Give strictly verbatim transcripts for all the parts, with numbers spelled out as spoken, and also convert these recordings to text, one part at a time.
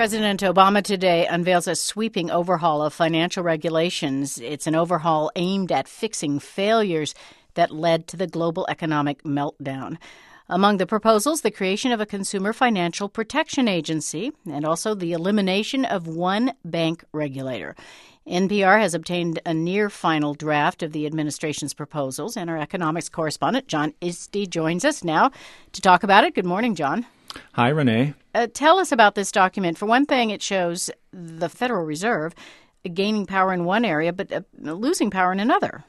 President Obama today unveils a sweeping overhaul of financial regulations. It's an overhaul aimed at fixing failures that led to the global economic meltdown. Among the proposals, the creation of a consumer financial protection agency and also the elimination of one bank regulator. N P R has obtained a near-final draft of the administration's proposals, and our economics correspondent, John Isty, joins us now to talk about it. Good morning, John. Hi, Renee. Uh, tell us about this document. For one thing, it shows the Federal Reserve gaining power in one area, but uh, losing power in another.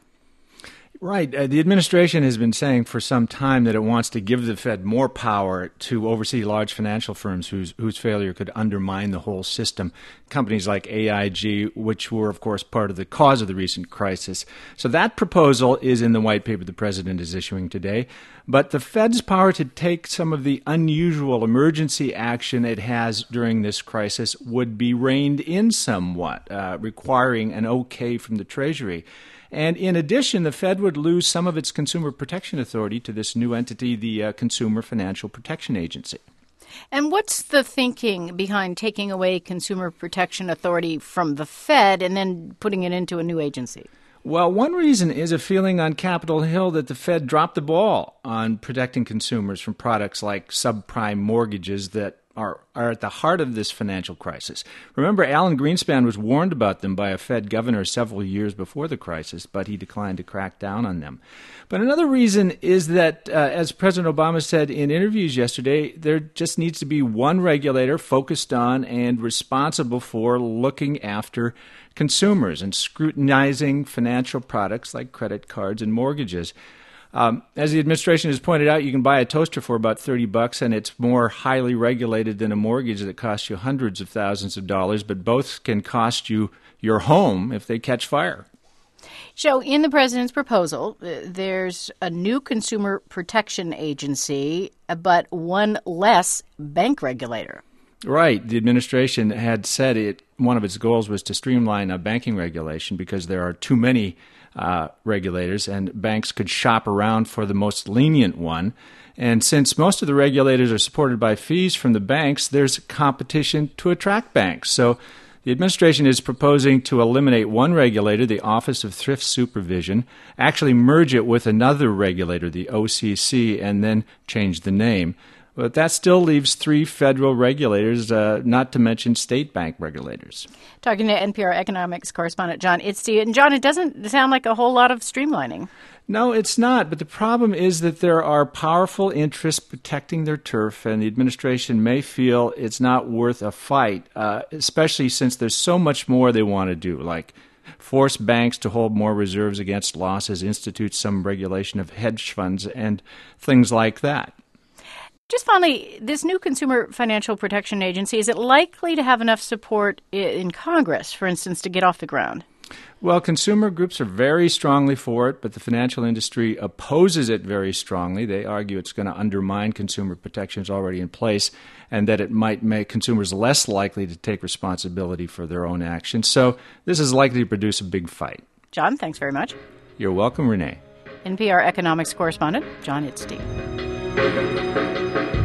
Right. Uh, the administration has been saying for some time that it wants to give the Fed more power to oversee large financial firms whose whose failure could undermine the whole system. Companies like A I G, which were, of course, part of the cause of the recent crisis. So that proposal is in the white paper the president is issuing today. But the Fed's power to take some of the unusual emergency action it has during this crisis would be reined in somewhat, uh, requiring an okay from the Treasury. And in addition, the Fed would lose some of its consumer protection authority to this new entity, the uh, Consumer Financial Protection Agency. And what's the thinking behind taking away consumer protection authority from the Fed and then putting it into a new agency? Well, one reason is a feeling on Capitol Hill that the Fed dropped the ball on protecting consumers from products like subprime mortgages that are, are at the heart of this financial crisis. Remember, Alan Greenspan was warned about them by a Fed governor several years before the crisis, but he declined to crack down on them. But another reason is that, uh, as President Obama said in interviews yesterday, there just needs to be one regulator focused on and responsible for looking after consumers and scrutinizing financial products like credit cards and mortgages. Um, as the administration has pointed out, you can buy a toaster for about thirty bucks, and it's more highly regulated than a mortgage that costs you hundreds of thousands of dollars, but both can cost you your home if they catch fire. So in the president's proposal, uh, there's a new consumer protection agency, but one less bank regulator. Right. The administration had said it one of its goals was to streamline a banking regulation because there are too many uh, regulators, and banks could shop around for the most lenient one. And since most of the regulators are supported by fees from the banks, there's competition to attract banks. So the administration is proposing to eliminate one regulator, the Office of Thrift Supervision, actually merge it with another regulator, the O C C, and then change the name. But that still leaves three federal regulators, uh, not to mention state bank regulators. Talking to N P R economics correspondent John Isty. And John, it doesn't sound like a whole lot of streamlining. No, it's not. But the problem is that there are powerful interests protecting their turf, and the administration may feel it's not worth a fight, uh, especially since there's so much more they want to do, like force banks to hold more reserves against losses, institute some regulation of hedge funds, and things like that. Just finally, this new Consumer Financial Protection Agency, is it likely to have enough support in Congress, for instance, to get off the ground? Well, consumer groups are very strongly for it, but the financial industry opposes it very strongly. They argue it's going to undermine consumer protections already in place and that it might make consumers less likely to take responsibility for their own actions. So this is likely to produce a big fight. John, thanks very much. You're welcome, Renee. N P R economics correspondent John Isty.